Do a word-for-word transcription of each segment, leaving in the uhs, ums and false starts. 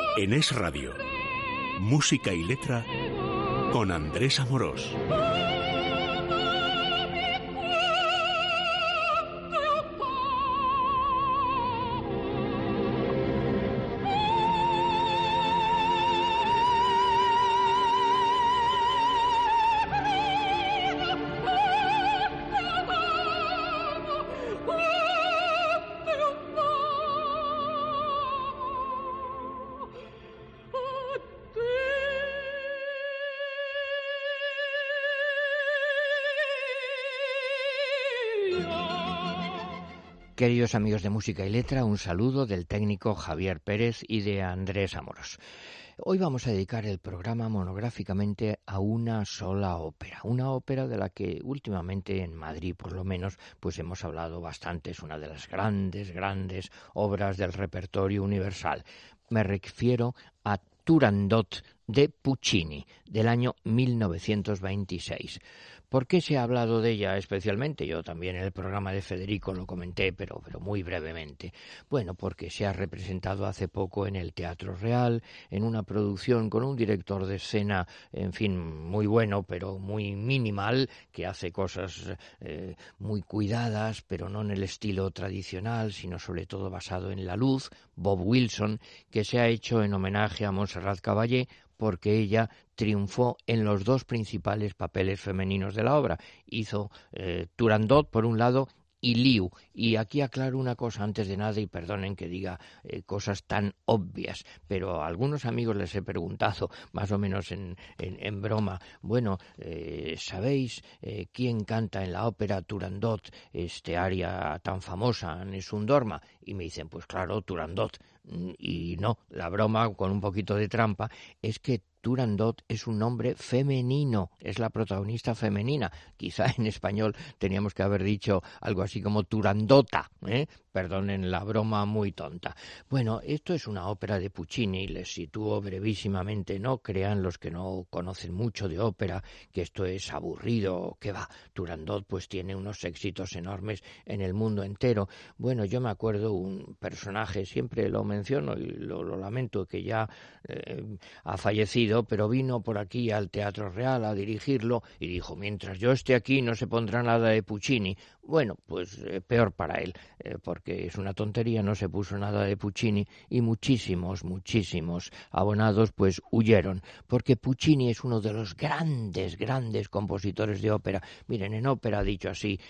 En Es Radio, música y letra con Andrés Amorós. Queridos amigos de Música y Letra, un saludo del técnico Javier Pérez y de Andrés Amorós. Hoy vamos a dedicar el programa monográficamente a una sola ópera, una ópera de la que últimamente en Madrid, por lo menos, pues hemos hablado bastante. Es una de las grandes, grandes obras del repertorio universal. Me refiero a Turandot de Puccini, del año mil novecientos veintiséis. ¿Por qué se ha hablado de ella especialmente? Yo también en el programa de Federico lo comenté, pero, pero muy brevemente. Bueno, porque se ha representado hace poco en el Teatro Real, en una producción con un director de escena, en fin, muy bueno, pero muy minimal, que hace cosas eh, muy cuidadas, pero no en el estilo tradicional, sino sobre todo basado en la luz, Bob Wilson, que se ha hecho en homenaje a Montserrat Caballé, porque ella triunfó en los dos principales papeles femeninos de la obra. Hizo eh, Turandot, por un lado, y Liu. Y aquí aclaro una cosa antes de nada, y perdonen que diga eh, cosas tan obvias, pero a algunos amigos les he preguntado, más o menos en, en, en broma, bueno, eh, ¿sabéis eh, quién canta en la ópera Turandot este aria tan famosa, Nessun Dorma? Y me dicen, pues claro, Turandot. Y no, la broma, con un poquito de trampa, es que Turandot es un nombre femenino, es la protagonista femenina. Quizá en español teníamos que haber dicho algo así como Turandota, ¿eh? Perdonen la broma muy tonta. Bueno, esto es una ópera de Puccini, les sitúo brevísimamente, no crean los que no conocen mucho de ópera que esto es aburrido, que va. Turandot pues tiene unos éxitos enormes en el mundo entero. Bueno, yo me acuerdo un personaje, siempre lo menciono y lo, lo lamento, que ya eh, ha fallecido, pero vino por aquí al Teatro Real a dirigirlo y dijo, mientras yo esté aquí no se pondrá nada de Puccini. Bueno, pues eh, peor para él, eh, porque es una tontería, no se puso nada de Puccini y muchísimos, muchísimos abonados pues huyeron, porque Puccini es uno de los grandes, grandes compositores de ópera. Miren, en ópera, dicho así,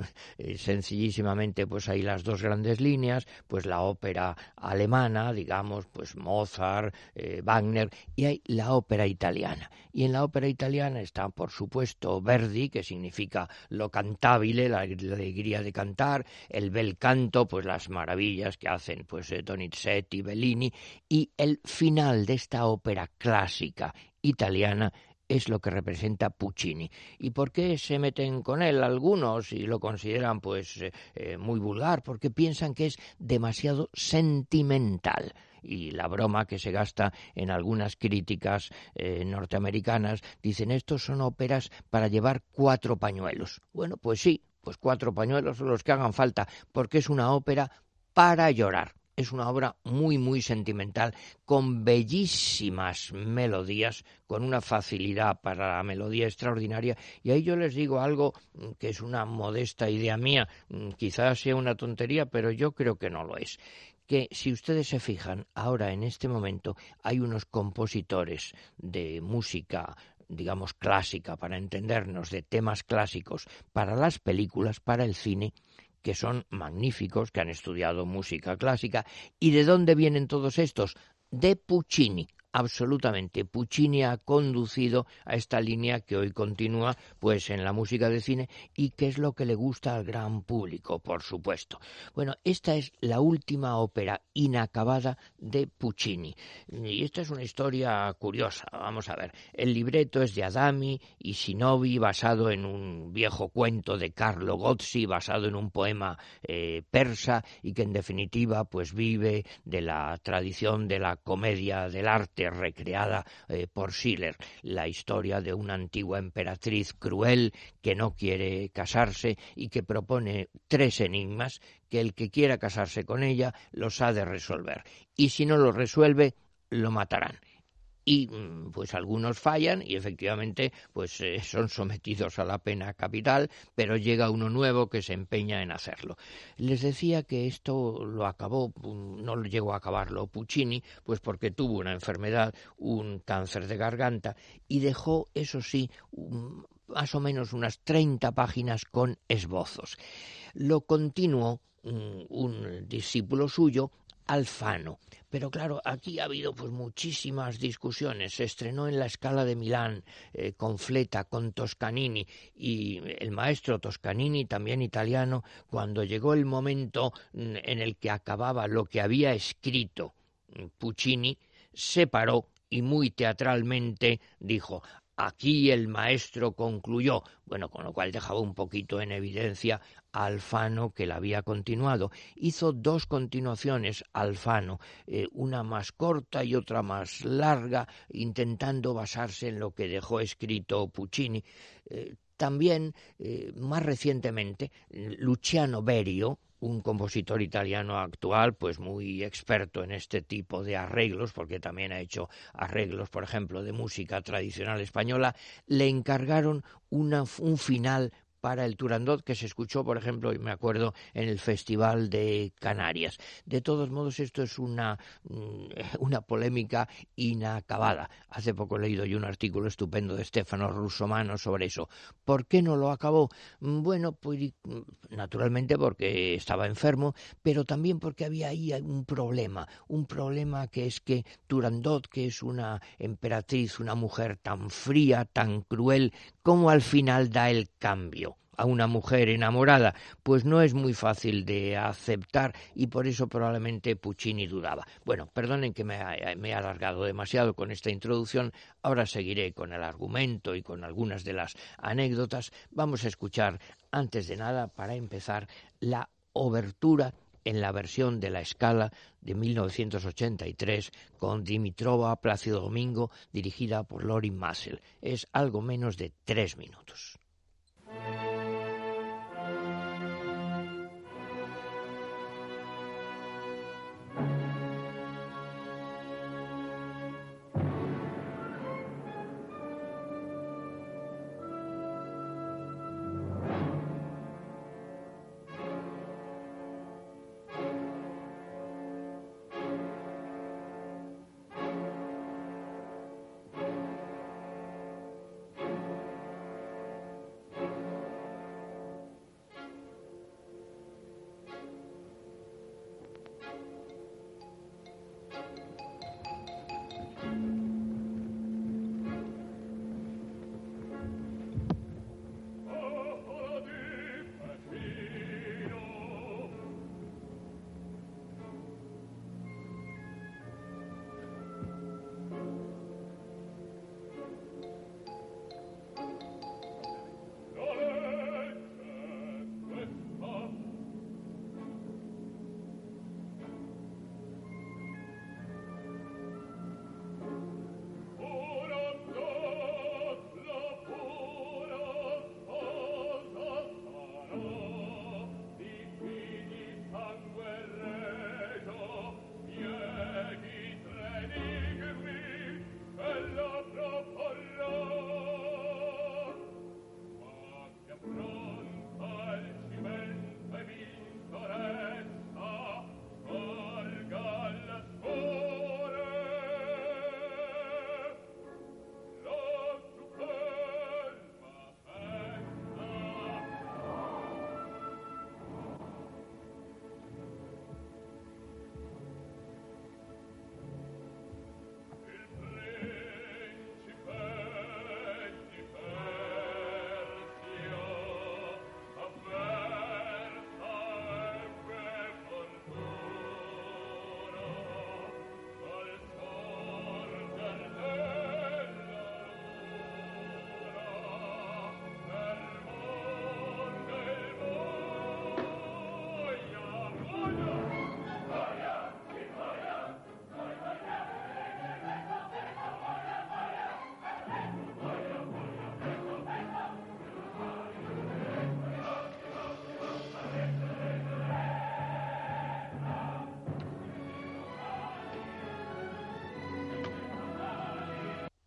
sencillísimamente, pues hay las dos grandes líneas, pues la ópera alemana, digamos, pues Mozart, eh, Wagner, y hay la ópera italiana. Y en la ópera italiana está, por supuesto, Verdi, que significa lo cantabile, la alegría de cantar, el bel canto, pues las maravillas que hacen pues eh, Donizetti, Bellini, y el final de esta ópera clásica italiana es lo que representa Puccini. ¿Y por qué se meten con él algunos y lo consideran pues eh, eh, muy vulgar? Porque piensan que es demasiado sentimental. Y la broma que se gasta en algunas críticas eh, norteamericanas, dicen, estos son óperas para llevar cuatro pañuelos. Bueno, pues sí, pues cuatro pañuelos son los que hagan falta, porque es una ópera para llorar. Es una obra muy, muy sentimental, con bellísimas melodías, con una facilidad para la melodía extraordinaria. Y ahí yo les digo algo que es una modesta idea mía, quizás sea una tontería, pero yo creo que no lo es. Que si ustedes se fijan, ahora en este momento hay unos compositores de música, digamos clásica, para entendernos, de temas clásicos, para las películas, para el cine, que son magníficos, que han estudiado música clásica. ¿Y de dónde vienen todos estos? De Puccini. Absolutamente, Puccini ha conducido a esta línea que hoy continúa pues en la música de cine y que es lo que le gusta al gran público, por supuesto. Bueno, esta es la última ópera inacabada de Puccini y esta es una historia curiosa. Vamos a ver, el libreto es de Adami y Sinovi, basado en un viejo cuento de Carlo Gozzi, basado en un poema eh, persa y que en definitiva pues vive de la tradición de la comedia del arte recreada eh, por Schiller, la historia de una antigua emperatriz cruel que no quiere casarse y que propone tres enigmas que el que quiera casarse con ella los ha de resolver. Y si no lo resuelve, lo matarán. Y pues algunos fallan y efectivamente pues eh, son sometidos a la pena capital, pero llega uno nuevo que se empeña en hacerlo. Les decía que esto lo acabó, no lo llegó a acabarlo Puccini, pues porque tuvo una enfermedad, un cáncer de garganta, y dejó, eso sí, un, más o menos unas treinta páginas con esbozos. Lo continuó un, un discípulo suyo, Alfano. Pero claro, aquí ha habido pues muchísimas discusiones. Se estrenó en la Scala de Milán eh, con Fleta, con Toscanini, y el maestro Toscanini, también italiano, cuando llegó el momento en el que acababa lo que había escrito Puccini, se paró y muy teatralmente dijo: aquí el maestro concluyó. Bueno, con lo cual dejaba un poquito en evidencia a Alfano, que la había continuado. Hizo dos continuaciones Alfano, eh, una más corta y otra más larga, intentando basarse en lo que dejó escrito Puccini. Eh, también, eh, más recientemente, Luciano Berio, un compositor italiano actual, pues muy experto en este tipo de arreglos, porque también ha hecho arreglos, por ejemplo, de música tradicional española, le encargaron una, un final para el Turandot, que se escuchó, por ejemplo, y me acuerdo, en el Festival de Canarias. De todos modos, esto es una, una polémica inacabada. Hace poco he leído yo un artículo estupendo de Stefano Russomano sobre eso. ¿Por qué no lo acabó? Bueno, pues naturalmente porque estaba enfermo, pero también porque había ahí un problema, un problema que es que Turandot, que es una emperatriz, una mujer tan fría, tan cruel, ¿cómo al final da el cambio a una mujer enamorada? Pues no es muy fácil de aceptar, y por eso probablemente Puccini dudaba. Bueno, perdonen que me, me he alargado demasiado con esta introducción. Ahora seguiré con el argumento y con algunas de las anécdotas. Vamos a escuchar, antes de nada, para empezar, la obertura en la versión de la Scala de mil novecientos ochenta y tres con Dimitrova, Plácido Domingo, dirigida por Lorin Maazel. Es algo menos de tres minutos.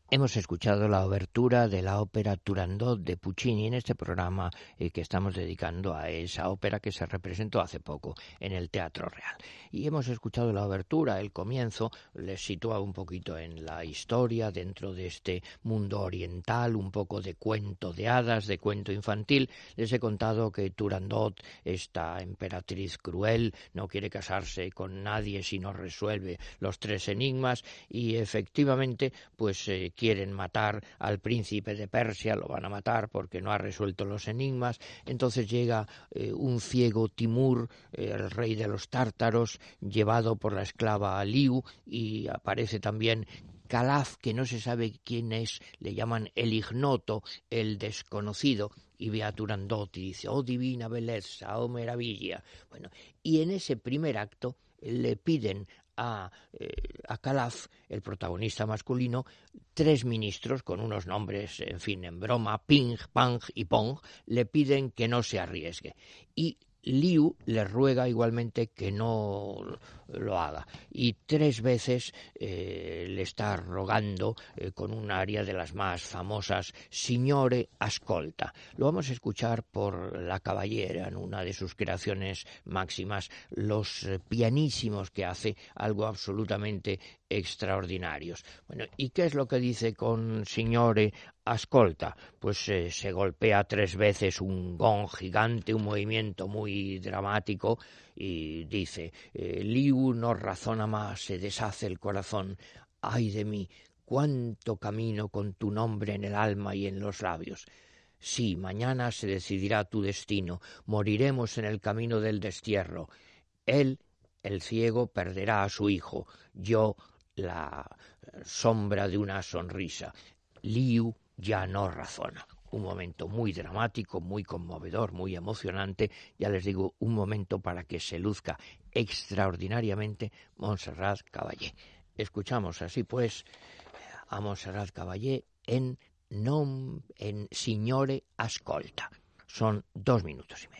Hemos escuchado la obertura de la ópera Turandot de Puccini en este programa eh, que estamos dedicando a esa ópera que se representó hace poco en el Teatro Real. Y hemos escuchado la obertura, el comienzo, les sitúa un poquito en la historia dentro de este mundo oriental, un poco de cuento de hadas, de cuento infantil. Les he contado que Turandot, esta emperatriz cruel, no quiere casarse con nadie si no resuelve los tres enigmas y efectivamente pues eh, quieren matar al príncipe de Persia, lo van a matar porque no ha resuelto los enigmas. Entonces llega eh, un ciego Timur, eh, el rey de los tártaros, llevado por la esclava Liu, y aparece también Calaf, que no se sabe quién es, le llaman el ignoto, el desconocido, y ve a Turandot y dice, oh divina belleza, oh maravilla. Bueno, y en ese primer acto le piden a, eh, a Calaf, el protagonista masculino, tres ministros con unos nombres, en fin, en broma, Ping, Pang y Pong, le piden que no se arriesgue. Y Liu le ruega igualmente que no lo haga. Y tres veces eh, le está rogando eh, con un aria de las más famosas, Signore ascolta. Lo vamos a escuchar por La Caballera, en una de sus creaciones máximas, los eh, pianísimos que hace, algo absolutamente extraordinarios. Bueno, ¿y qué es lo que dice con Signore ascolta? Pues eh, se golpea tres veces un gong gigante, un movimiento muy dramático, y dice, eh, Liu no razona más, se deshace el corazón. ¡Ay de mí! ¡Cuánto camino con tu nombre en el alma y en los labios! Sí, mañana se decidirá tu destino, moriremos en el camino del destierro. Él, el ciego, perderá a su hijo, yo la sombra de una sonrisa. Liu ya no razona. Un momento muy dramático, muy conmovedor, muy emocionante. Ya les digo, un momento para que se luzca extraordinariamente Montserrat Caballé. Escuchamos así pues a Montserrat Caballé en, non, en Signore ascolta. Son dos minutos y medio.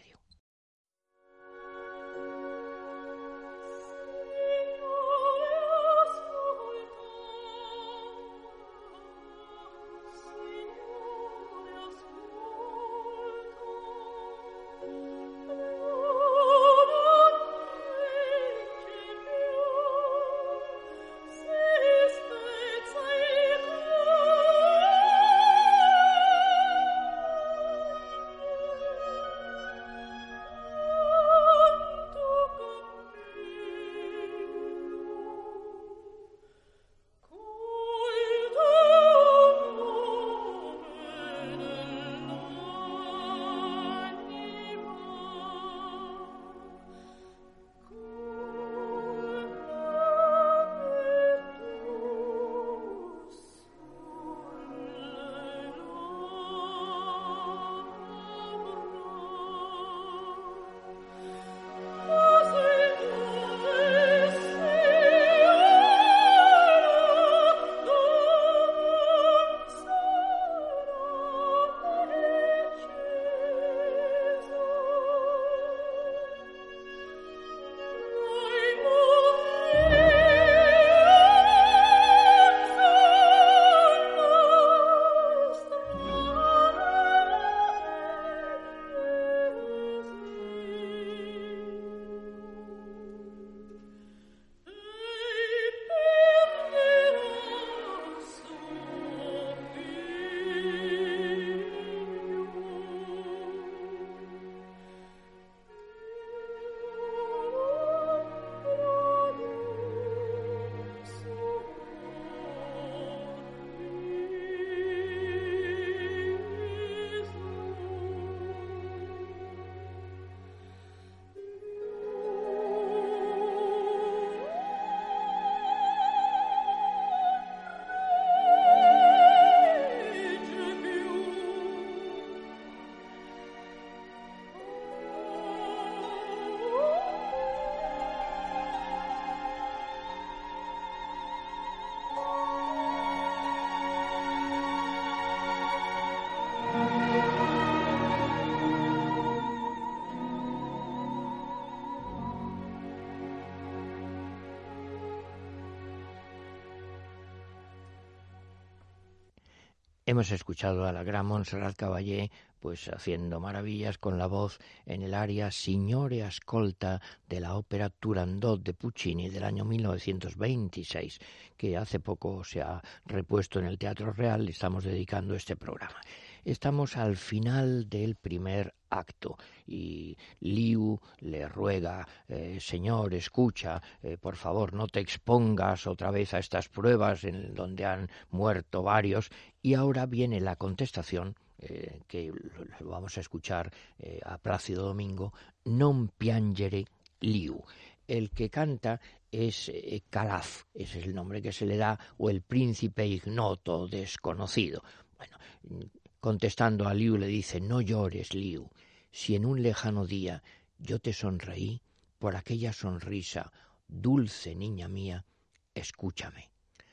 Hemos escuchado a la gran Montserrat Caballé pues haciendo maravillas con la voz en el aria Signore Ascolta de la ópera Turandot de Puccini del año mil novecientos veintiséis, que hace poco se ha repuesto en el Teatro Real. Le estamos dedicando este programa. Estamos al final del primer acto y Liu le ruega, eh, señor, escucha, eh, por favor, no te expongas otra vez a estas pruebas en donde han muerto varios. Y ahora viene la contestación, eh, que lo vamos a escuchar eh, a Plácido Domingo, non piangere Liu. El que canta es eh, Calaf, ese es el nombre que se le da, o el príncipe ignoto, desconocido. Bueno, contestando a Liu le dice, no llores, Liu, si en un lejano día yo te sonreí, por aquella sonrisa, dulce niña mía, escúchame.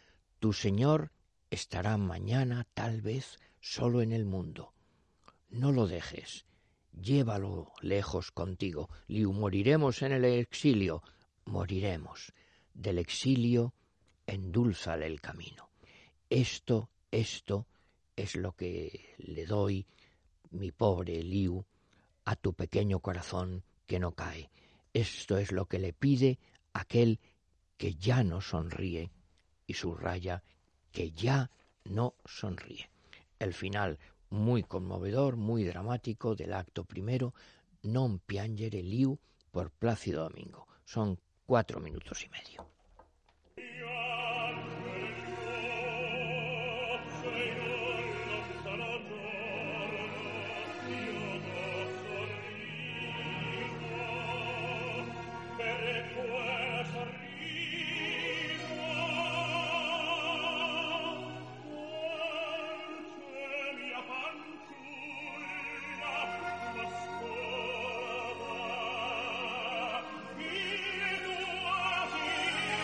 Tu Señor estará mañana, tal vez, solo en el mundo. No lo dejes, llévalo lejos contigo. Liu, moriremos en el exilio, moriremos. Del exilio, endúlzale el camino. Esto, esto es lo que le doy, mi pobre Liu, a tu pequeño corazón que no cae. Esto es lo que le pide aquel que ya no sonríe, y subraya que ya no sonríe. El final muy conmovedor, muy dramático del acto primero, Non piangere Liu, por Plácido Domingo. Son cuatro minutos y medio. Thank you.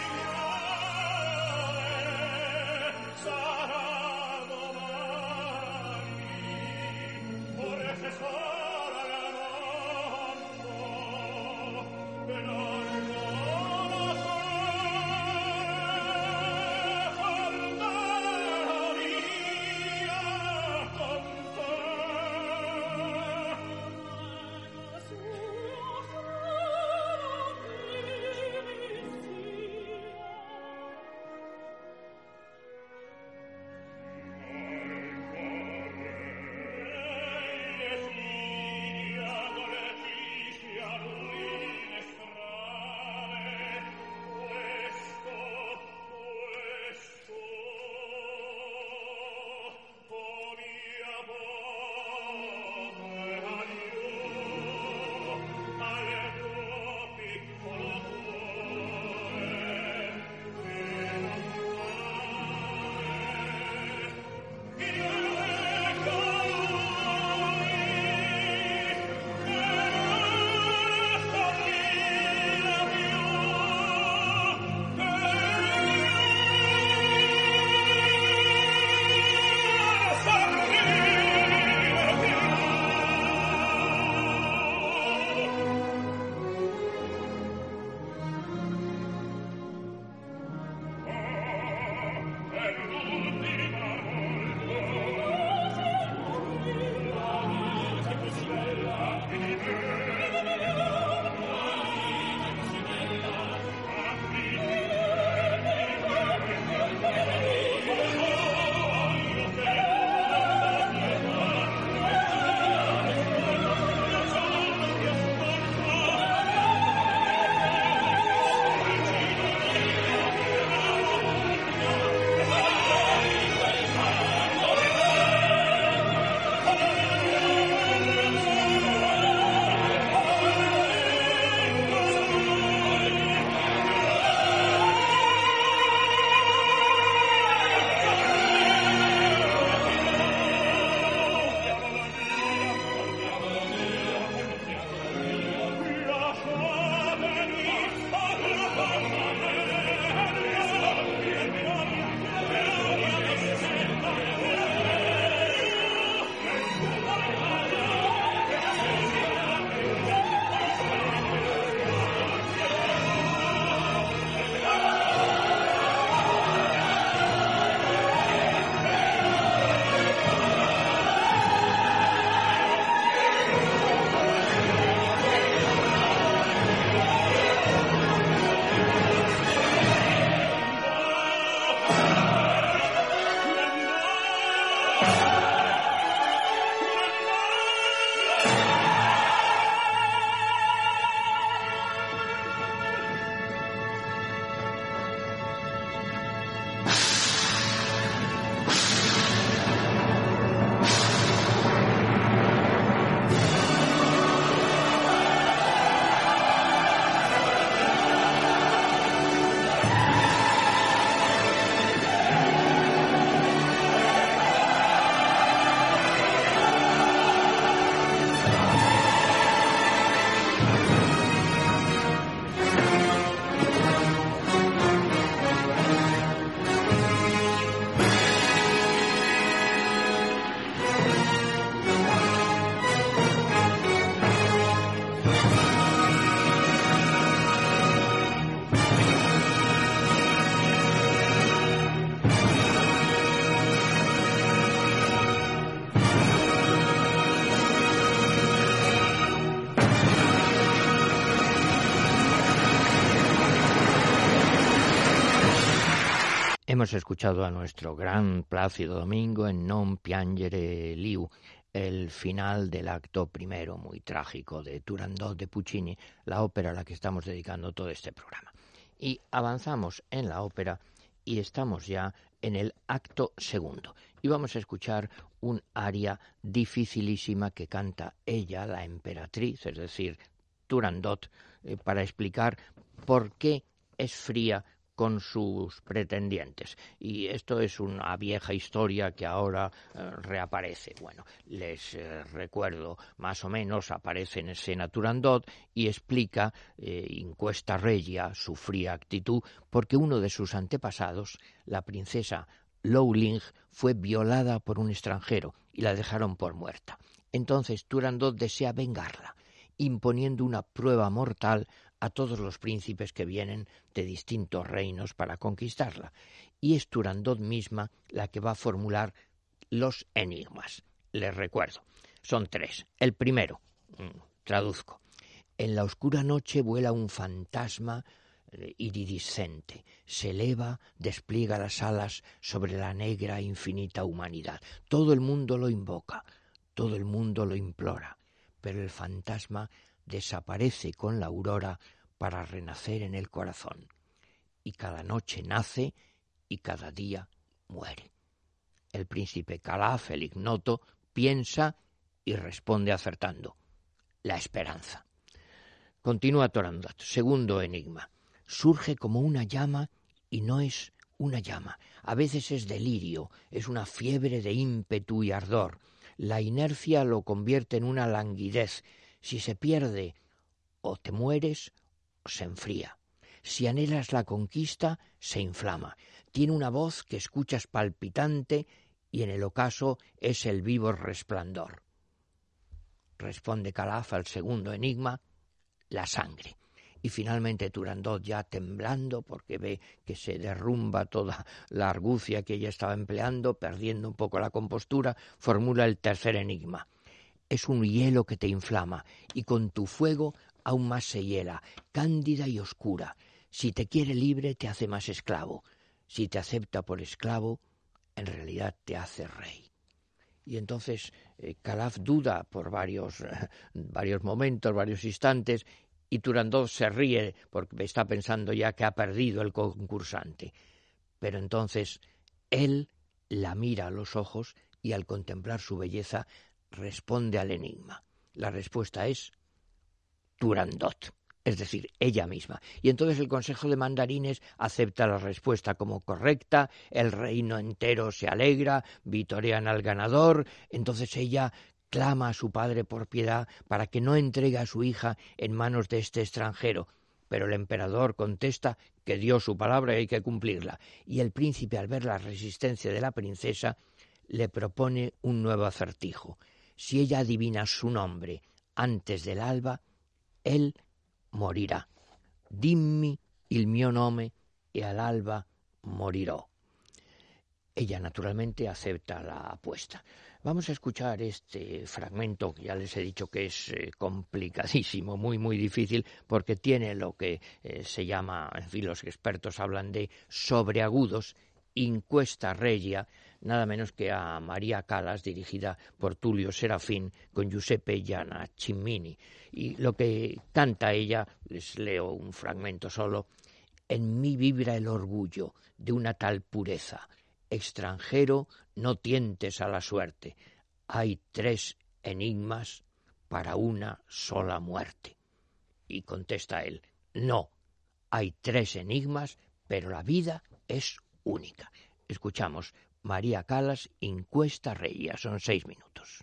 Hemos escuchado a nuestro gran Plácido Domingo en Non piangere Liu, el final del acto primero, muy trágico, de Turandot de Puccini, la ópera a la que estamos dedicando todo este programa. Y avanzamos en la ópera y estamos ya en el acto segundo. Y vamos a escuchar un aria dificilísima que canta ella, la emperatriz, es decir, Turandot, eh, para explicar por qué es fría con sus pretendientes. Y esto es una vieja historia que ahora eh, reaparece. Bueno, les eh, recuerdo, más o menos, aparece en escena Turandot y explica, eh, in questa regia, su fría actitud, porque uno de sus antepasados, la princesa Lou Ling, fue violada por un extranjero y la dejaron por muerta. Entonces Turandot desea vengarla, imponiendo una prueba mortal a todos los príncipes que vienen de distintos reinos para conquistarla. Y es Turandot misma la que va a formular los enigmas. Les recuerdo, son tres. El primero, traduzco. En la oscura noche vuela un fantasma iridiscente, se eleva, despliega las alas sobre la negra e infinita humanidad. Todo el mundo lo invoca, todo el mundo lo implora, pero el fantasma desaparece con la aurora para renacer en el corazón. Y cada noche nace y cada día muere. El príncipe Calaf, el ignoto, piensa y responde acertando: la esperanza. Continúa Turandot. Segundo enigma. Surge como una llama y no es una llama. A veces es delirio, es una fiebre de ímpetu y ardor. La inercia lo convierte en una languidez. Si se pierde, o te mueres o se enfría. Si anhelas la conquista, se inflama. Tiene una voz que escuchas palpitante y en el ocaso es el vivo resplandor. Responde Calaf al segundo enigma: la sangre. Y finalmente Turandot, ya temblando porque ve que se derrumba toda la argucia que ella estaba empleando, perdiendo un poco la compostura, formula el tercer enigma. Es un hielo que te inflama y con tu fuego aún más se hiela, cándida y oscura. Si te quiere libre te hace más esclavo. Si te acepta por esclavo, en realidad te hace rey. Y entonces eh, Calaf duda por varios, eh, varios momentos, varios instantes, y Turandot se ríe porque está pensando ya que ha perdido el concursante. Pero entonces él la mira a los ojos y al contemplar su belleza responde al enigma. La respuesta es Turandot, es decir, ella misma. Y entonces el Consejo de Mandarines acepta la respuesta como correcta, el reino entero se alegra, vitorean al ganador. Entonces ella clama a su padre por piedad para que no entregue a su hija en manos de este extranjero. Pero el emperador contesta que dio su palabra y hay que cumplirla. Y el príncipe, al ver la resistencia de la princesa, le propone un nuevo acertijo. Si ella adivina su nombre antes del alba, él morirá. Dimmi il mio nome e all'alba morirò. Ella naturalmente acepta la apuesta. Vamos a escuchar este fragmento que ya les he dicho que es eh, complicadísimo, muy muy difícil, porque tiene lo que eh, se llama, en fin, los expertos hablan de sobreagudos, in questa regia, nada menos que a María Callas, dirigida por Tullio Serafín con Giuseppe Giannacimmini. Y lo que canta ella, les leo un fragmento solo: en mí vibra el orgullo de una tal pureza. Extranjero, no tientes a la suerte. Hay tres enigmas para una sola muerte. Y contesta él: no, hay tres enigmas, pero la vida es única. Escuchamos María Callas, in questa regia, son seis minutos.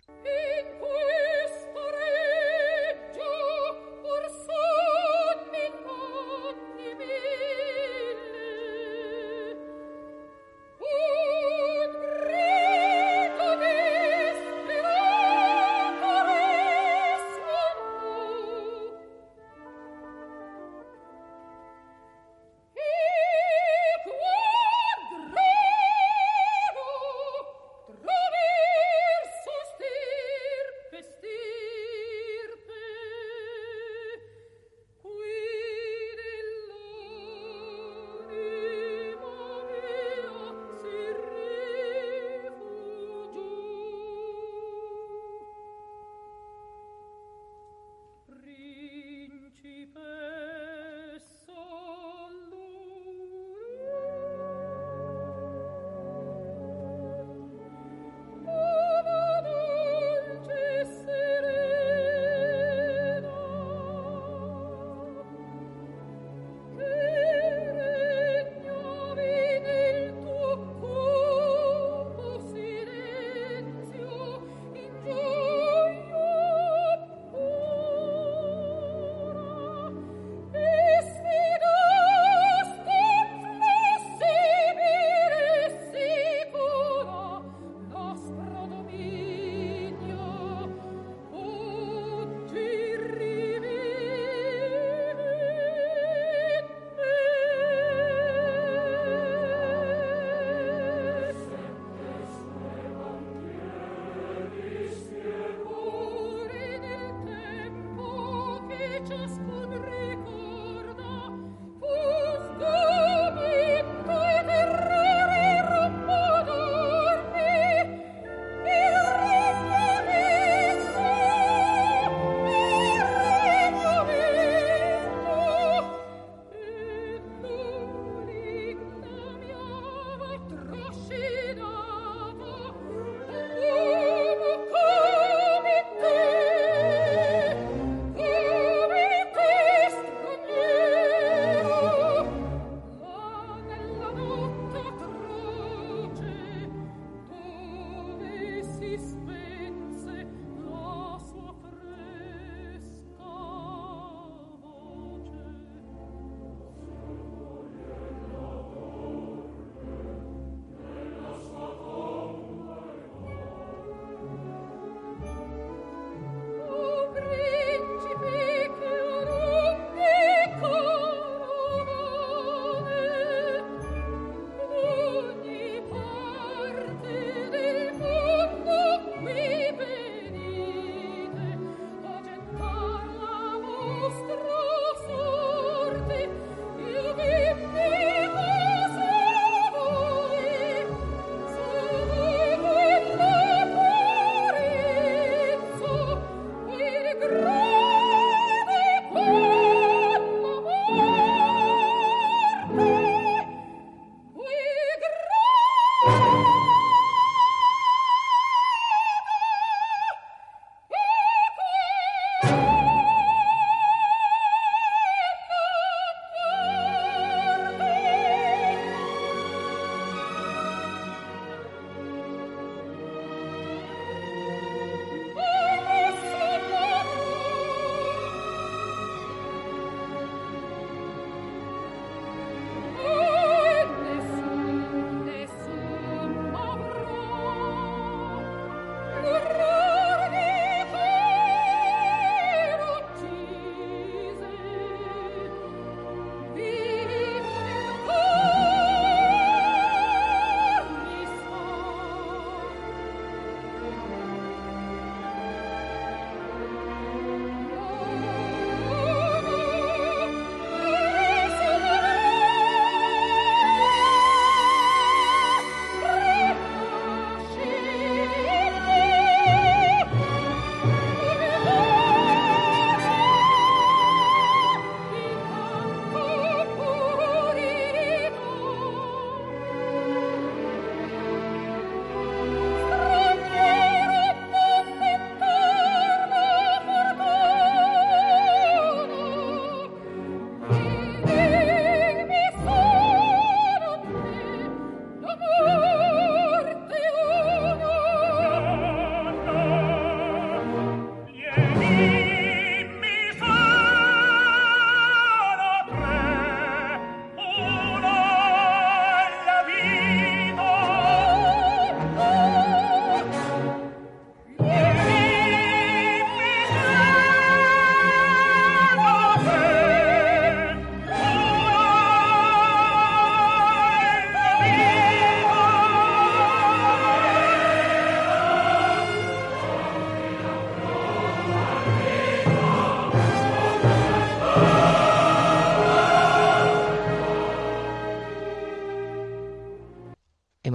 Traverso ste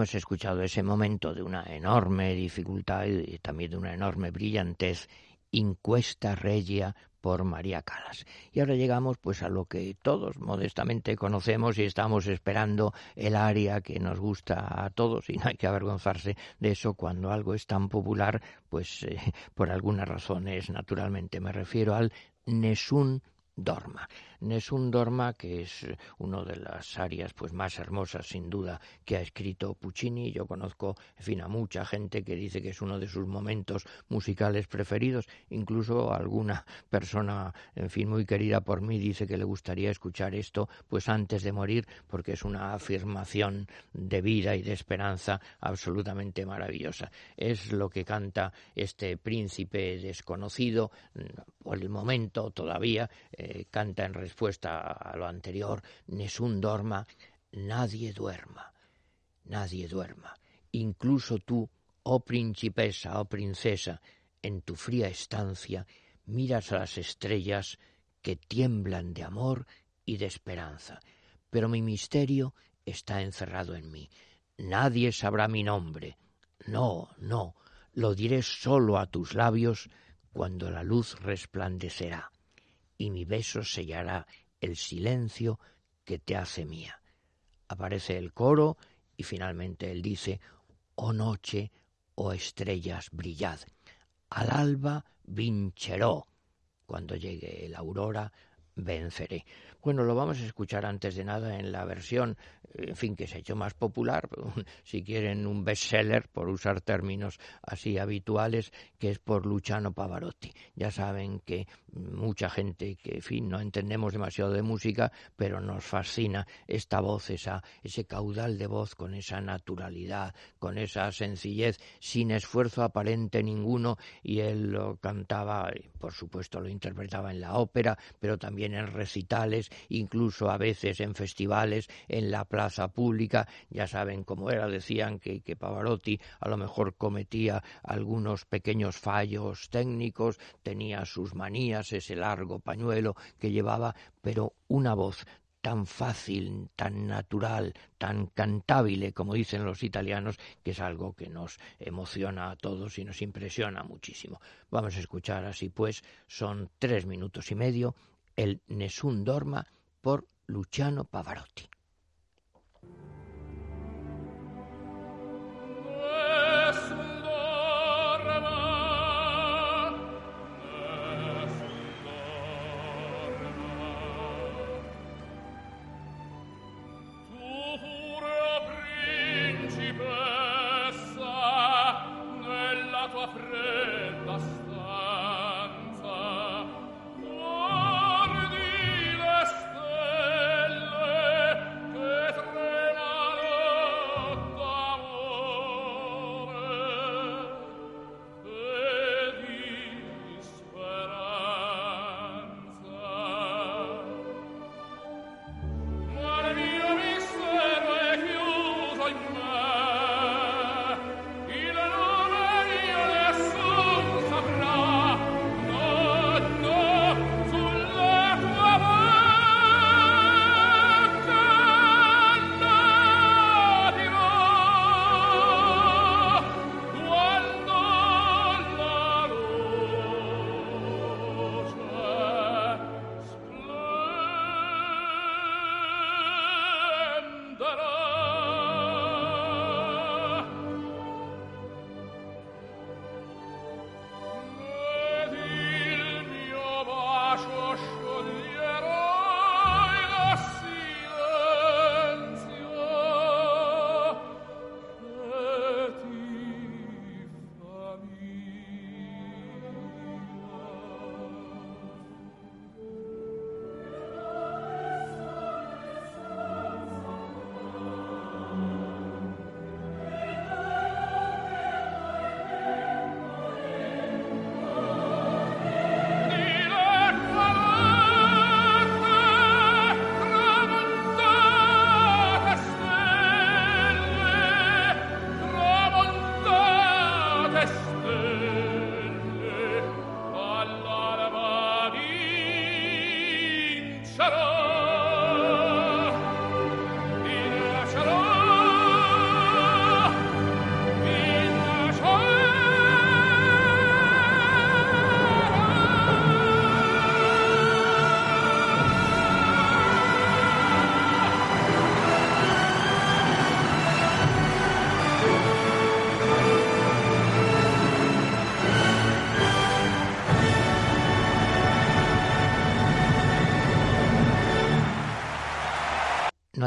hemos escuchado ese momento de una enorme dificultad y también de una enorme brillantez, Inquesta Regia por María Callas. Y ahora llegamos pues a lo que todos modestamente conocemos y estamos esperando, el aria que nos gusta a todos, y no hay que avergonzarse de eso cuando algo es tan popular, pues eh, por algunas razones, naturalmente. Me refiero al Nessun Dorma. Nessun Dorma, que es una de las arias pues más hermosas sin duda que ha escrito Puccini. Yo conozco, en fin, a mucha gente que dice que es uno de sus momentos musicales preferidos. Incluso alguna persona, en fin, muy querida por mí, dice que le gustaría escuchar esto pues antes de morir, porque es una afirmación de vida y de esperanza absolutamente maravillosa. Es lo que canta este príncipe desconocido, por el momento todavía, eh, canta en respuesta a lo anterior, Nessun Dorma, nadie duerma, nadie duerma. Incluso tú, oh principesa, oh princesa, en tu fría estancia, miras a las estrellas que tiemblan de amor y de esperanza. Pero mi misterio está encerrado en mí. Nadie sabrá mi nombre. No, no, lo diré solo a tus labios cuando la luz resplandecerá y mi beso sellará el silencio que te hace mía. Aparece el coro y finalmente él dice, oh noche, oh estrellas, brillad. Al alba vincerò. Cuando llegue la aurora, venceré. Bueno, lo vamos a escuchar antes de nada en la versión, en fin, que se ha hecho más popular, si quieren un bestseller, por usar términos así habituales, que es por Luciano Pavarotti. Ya saben que mucha gente que, en fin, no entendemos demasiado de música, pero nos fascina esta voz, esa, ese caudal de voz con esa naturalidad, con esa sencillez, sin esfuerzo aparente ninguno, y él lo cantaba, y por supuesto lo interpretaba en la ópera, pero también en recitales, incluso a veces en festivales, en la plaza pública. Ya saben cómo era, decían que, que Pavarotti a lo mejor cometía algunos pequeños fallos técnicos, tenía sus manías, ese largo pañuelo que llevaba, pero una voz tan fácil, tan natural, tan cantable, como dicen los italianos, que es algo que nos emociona a todos y nos impresiona muchísimo. Vamos a escuchar así pues, son tres minutos y medio, el Nessun Dorma por Luciano Pavarotti. Guardi le stelle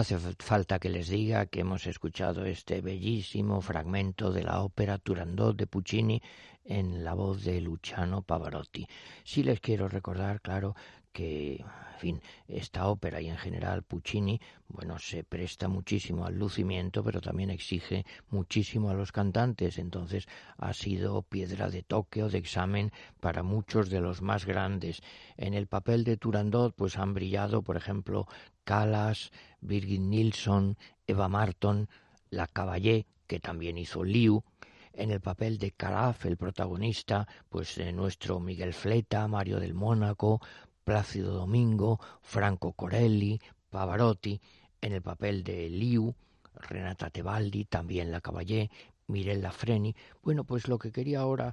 hace falta que les diga que hemos escuchado este bellísimo fragmento de la ópera Turandot de Puccini en la voz de Luciano Pavarotti. Sí les quiero recordar, claro, que, en fin, esta ópera y en general Puccini, bueno, se presta muchísimo al lucimiento, pero también exige muchísimo a los cantantes. Entonces ha sido piedra de toque o de examen para muchos de los más grandes. En el papel de Turandot, pues han brillado, por ejemplo, Callas, Birgit Nilsson, Eva Marton, La Caballé, que también hizo Liu. En el papel de Calaf, el protagonista, pues eh, nuestro Miguel Fleta, Mario del Mónaco, Plácido Domingo, Franco Corelli, Pavarotti. En el papel de Liu, Renata Tebaldi, también La Caballé, Mirella Freni. Bueno, pues lo que quería ahora,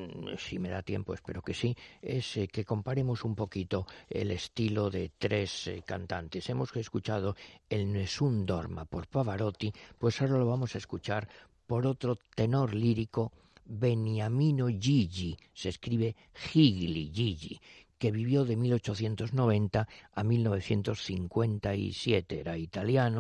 si me da tiempo, espero que sí, es eh, que comparemos un poquito el estilo de tres eh, cantantes. Hemos escuchado el Nessun Dorma por Pavarotti, pues ahora lo vamos a escuchar por otro tenor lírico, Beniamino Gigi, se escribe Gigli Gigi, que vivió de mil ochocientos noventa a mil novecientos cincuenta y siete, era italiano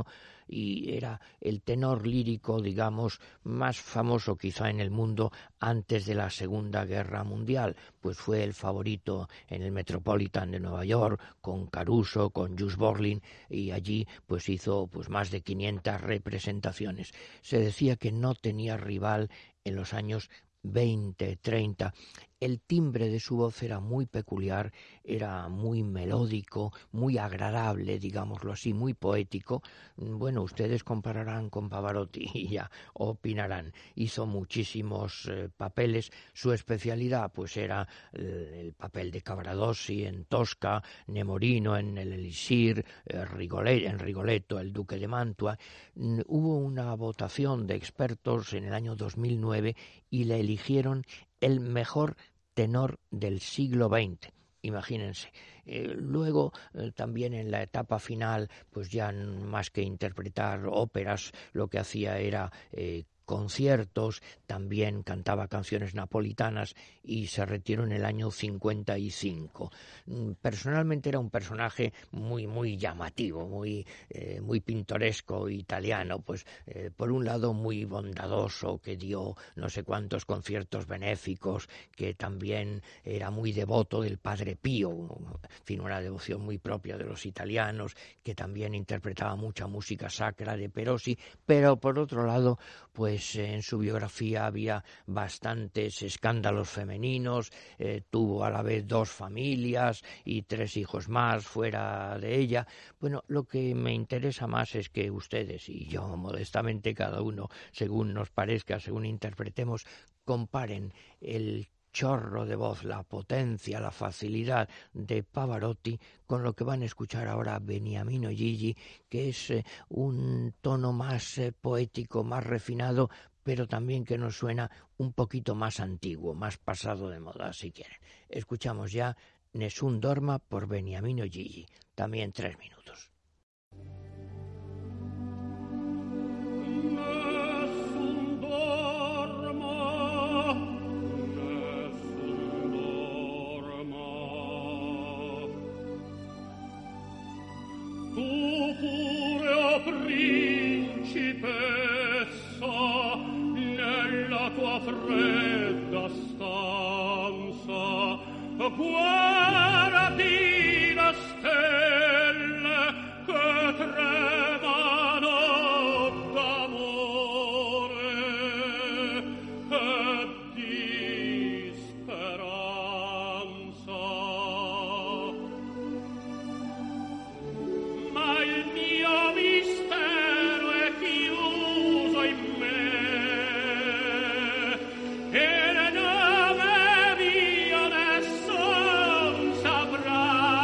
y era el tenor lírico, digamos, más famoso quizá en el mundo antes de la Segunda Guerra Mundial, pues fue el favorito en el Metropolitan de Nueva York, con Caruso, con Jus Borlin, y allí pues hizo pues más de quinientas representaciones. Se decía que no tenía rival en los años veinte, treinta. El timbre de su voz era muy peculiar, era muy melódico, muy agradable, digámoslo así, muy poético. Bueno, ustedes compararán con Pavarotti y ya opinarán. Hizo muchísimos eh, papeles. Su especialidad pues era el, el papel de Cavaradossi en Tosca, Nemorino en el Elixir, eh, Rigoletto, en Rigoletto, el Duque de Mantua. Mm, hubo una votación de expertos en el año dos mil nueve y le eligieron el mejor tenor del siglo veinte. Imagínense. Eh, luego, eh, también en la etapa final, pues ya más que interpretar óperas, lo que hacía era eh, conciertos, también cantaba canciones napolitanas y se retiró en el año cincuenta y cinco. Personalmente era un personaje muy muy llamativo, muy eh, muy pintoresco italiano, pues eh, por un lado muy bondadoso, que dio no sé cuántos conciertos benéficos, que también era muy devoto del Padre Pío, en fin, una devoción muy propia de los italianos, que también interpretaba mucha música sacra de Perosi, pero por otro lado, pues en su biografía había bastantes escándalos femeninos, eh, tuvo a la vez dos familias y tres hijos más fuera de ella. Bueno, lo que me interesa más es que ustedes y yo, modestamente, cada uno, según nos parezca, según interpretemos, comparen el chorro de voz, la potencia, la facilidad de Pavarotti con lo que van a escuchar ahora Beniamino Gigi, que es eh, un tono más eh, poético, más refinado, pero también que nos suena un poquito más antiguo, más pasado de moda, si quieren. Escuchamos ya Nessun Dorma por Beniamino Gigi, también tres minutos. Fredda stanza, guardi le stelle che tremano d'amore e di speranza. Ma il mio mistero è chiuso in me. E le nove mie adesso saprà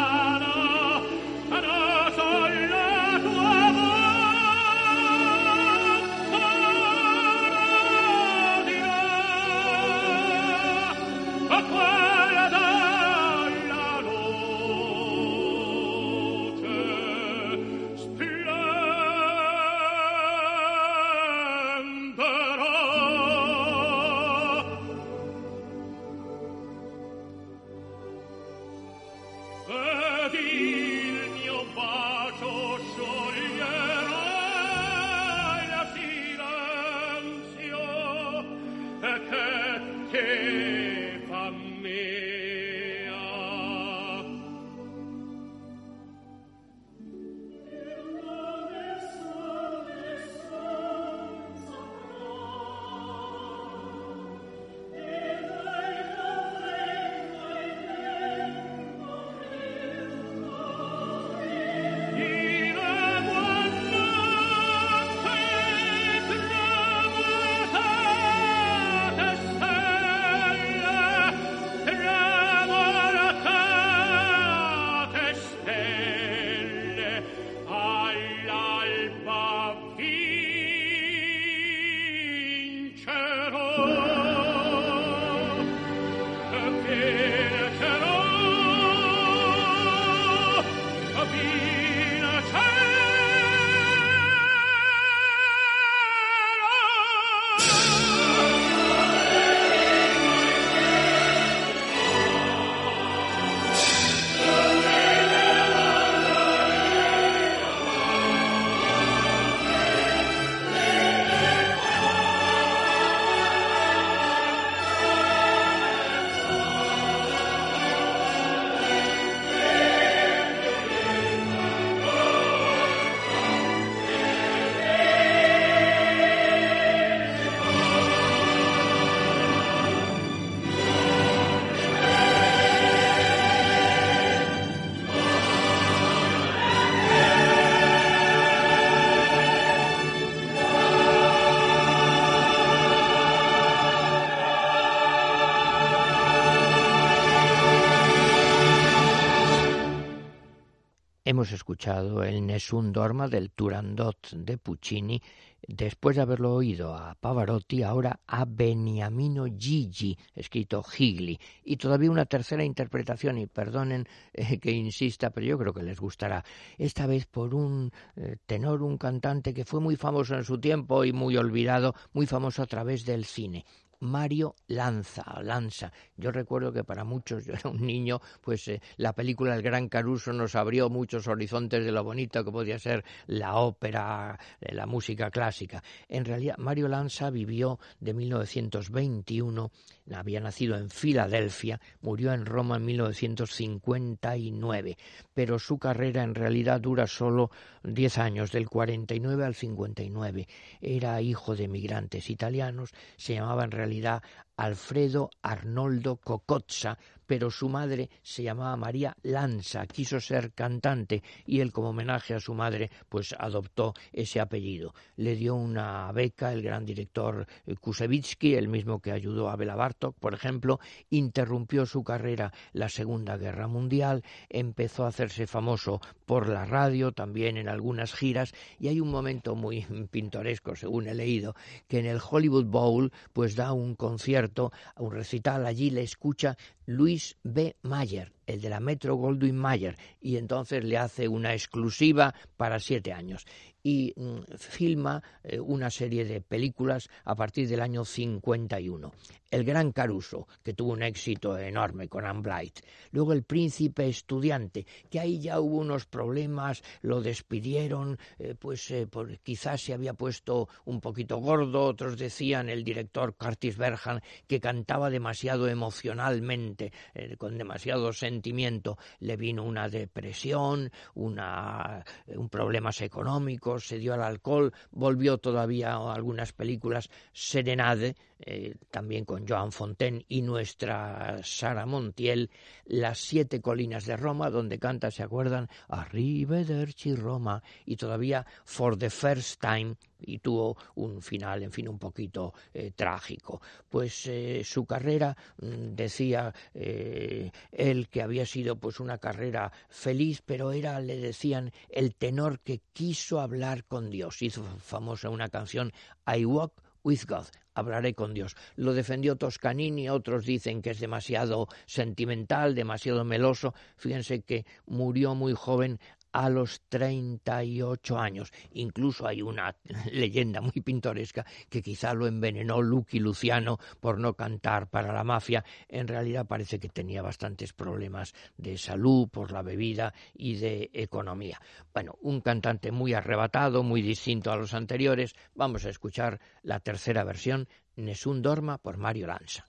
hemos escuchado el Nessun Dorma del Turandot de Puccini, después de haberlo oído a Pavarotti, ahora a Beniamino Gigi, escrito Gigli, y todavía una tercera interpretación, y perdonen eh, que insista, pero yo creo que les gustará, esta vez por un eh, tenor, un cantante que fue muy famoso en su tiempo y muy olvidado, muy famoso a través del cine. Mario Lanza, Lanza. Yo recuerdo que para muchos, yo era un niño, pues eh, la película El Gran Caruso nos abrió muchos horizontes de lo bonito que podía ser la ópera, eh, la música clásica. En realidad, Mario Lanza vivió de mil novecientos veintiuno, había nacido en Filadelfia, murió en Roma en mil novecientos cincuenta y nueve, pero su carrera en realidad dura solo diez años, del cuarenta y nueve al cincuenta y nueve. Era hijo de emigrantes italianos, se llamaba en realidad Alfredo Arnoldo Cocozza, pero su madre se llamaba María Lanza, quiso ser cantante y él, como homenaje a su madre, pues adoptó ese apellido. Le dio una beca el gran director Kusevitsky, el mismo que ayudó a Bela Bartók, por ejemplo. Interrumpió su carrera la Segunda Guerra Mundial, empezó a hacerse famoso por la radio, también en algunas giras, y hay un momento muy pintoresco, según he leído, que en el Hollywood Bowl pues da un concierto, un recital, allí le escucha Luis B. Mayer, el de la Metro Goldwyn Mayer, y entonces le hace una exclusiva para siete años. Y mm, filma eh, una serie de películas a partir del año cincuenta y uno. El Gran Caruso, que tuvo un éxito enorme con Anne Blyth. Luego El Príncipe Estudiante, que ahí ya hubo unos problemas, lo despidieron, eh, pues eh, por, quizás se había puesto un poquito gordo, otros decían, el director Curtis Berhan, que cantaba demasiado emocionalmente, eh, con demasiado sentimiento. Le vino una depresión, una, un problemas económicos, se dio al alcohol, volvió todavía a algunas películas, Serenade, eh, también con Joan Fontaine y nuestra Sara Montiel, Las siete colinas de Roma, donde canta, ¿se acuerdan? Arrivederci Roma, y todavía For the First Time, y tuvo un final, en fin, un poquito eh, trágico. Pues eh, su carrera, decía eh, él, que había sido pues una carrera feliz, pero era, le decían, el tenor que quiso hablar con Dios. Hizo famosa una canción, I Walk with God, hablaré con Dios. Lo defendió Toscanini, otros dicen que es demasiado sentimental, demasiado meloso. Fíjense que murió muy joven, a los treinta y ocho años. Incluso hay una leyenda muy pintoresca que quizá lo envenenó Lucky Luciano por no cantar para la mafia. En realidad parece que tenía bastantes problemas de salud por la bebida y de economía. Bueno, un cantante muy arrebatado, muy distinto a los anteriores. Vamos a escuchar la tercera versión, Nessun Dorma, por Mario Lanza.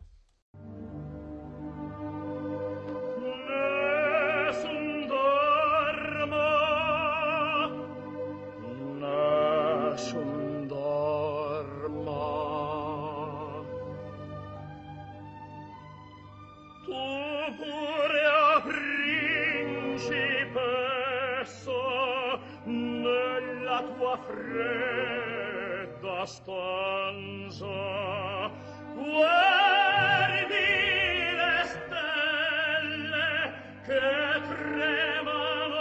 Nessun dorma. Tu pure, principessa, nella tua fredda stanza, guardi le stelle che tremano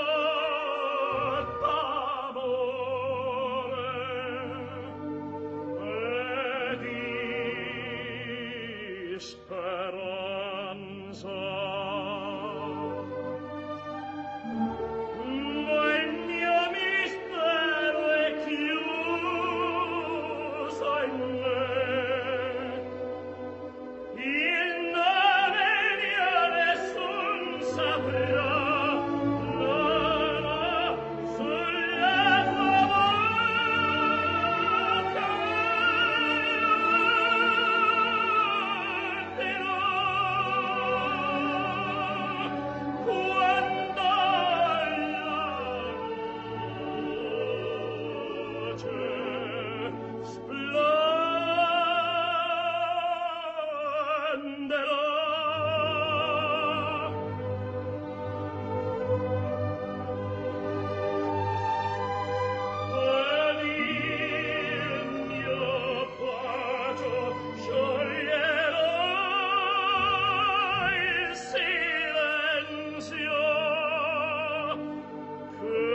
che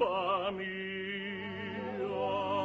alba mia.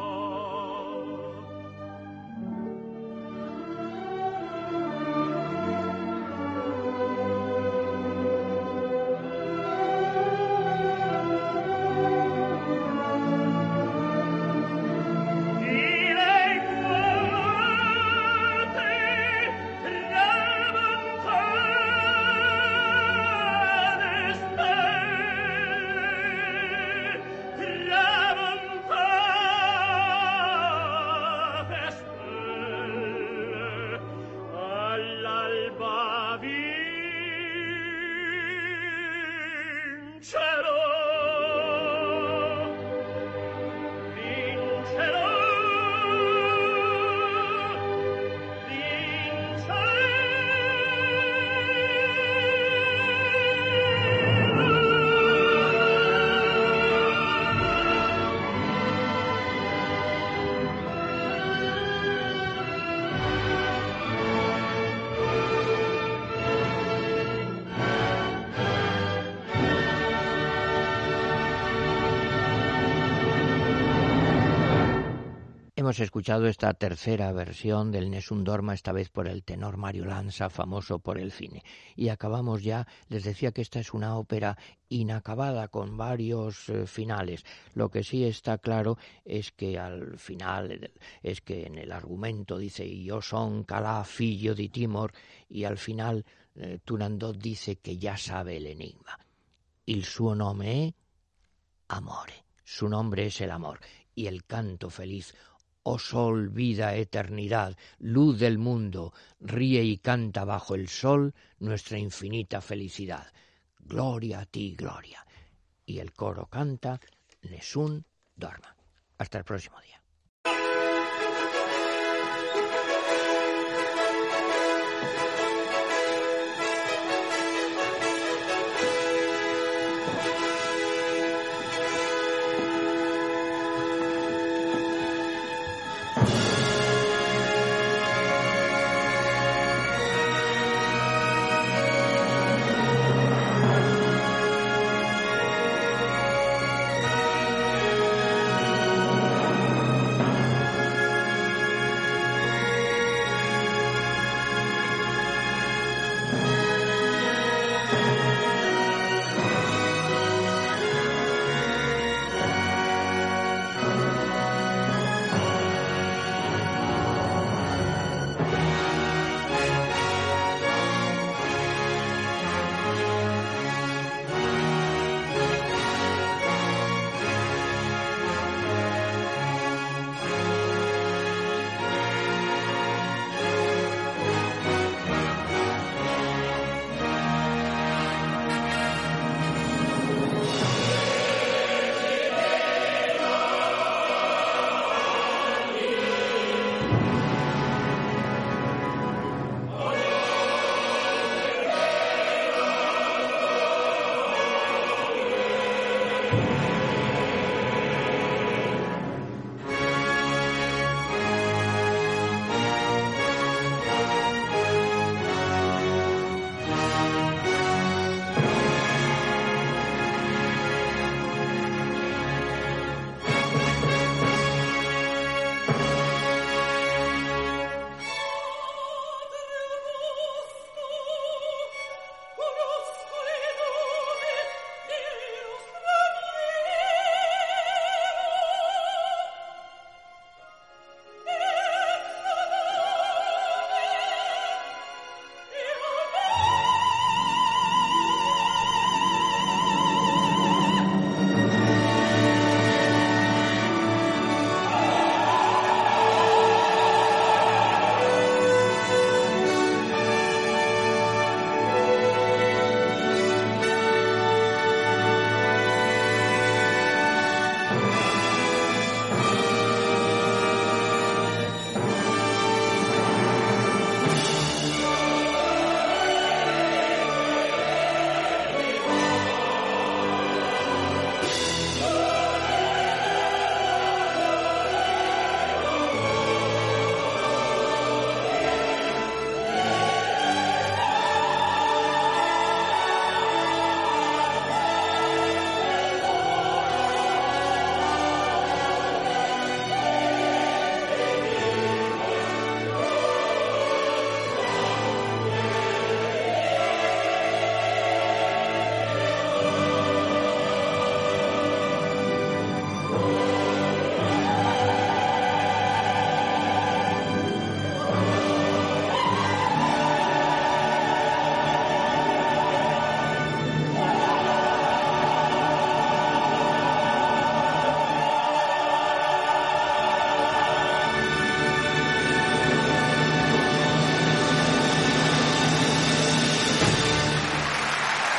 Hemos escuchado esta tercera versión del Nessun Dorma, esta vez por el tenor Mario Lanza, famoso por el cine. Y acabamos ya, les decía que esta es una ópera inacabada con varios eh, finales. Lo que sí está claro es que al final, es que en el argumento dice «Io son Calà, figlio di Timor», y al final eh, Turandot dice que ya sabe el enigma. Il suo nome è amore, su nombre es el amor, y el canto feliz «Oh sol, vida, eternidad, luz del mundo, ríe y canta bajo el sol nuestra infinita felicidad. Gloria a ti, gloria». Y el coro canta Nessun Dorma. Hasta el próximo día.